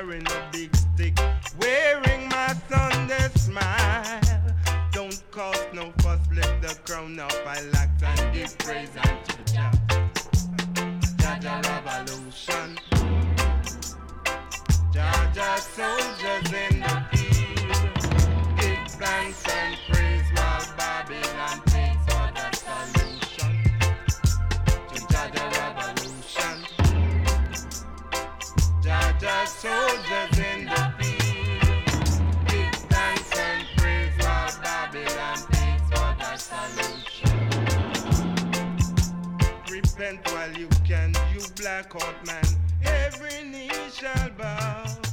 carrying a big stick, wearing my Sunday smile. Don't cause no fuss, lift the crown up I lacked and give praise unto Jah. Jah revolution. Jah soldiers in the field, give thanks and praise while Babylon pays for the solution. To Jah revolution. Jah soldiers in the field, give thanks and praise while Babylon pays for the solution. Repent while you can, you black out man. Every knee shall bow.